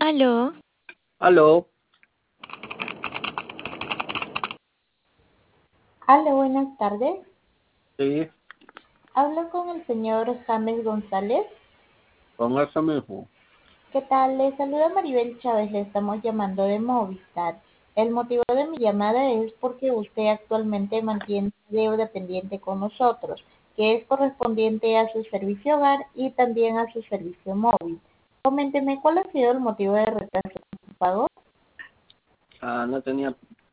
Aló, Aló, Hola, buenas tardes. sí, Hablo con el señor James González. con eso mismo. ¿Qué tal? Le saluda Maribel Chávez. Le estamos llamando de Movistar. El motivo de mi llamada es porque usted actualmente mantiene deuda pendiente con nosotros, que es correspondiente a su servicio hogar y también a su servicio móvil. Coménteme cuál ha sido el motivo de retraso en su pago. No tenía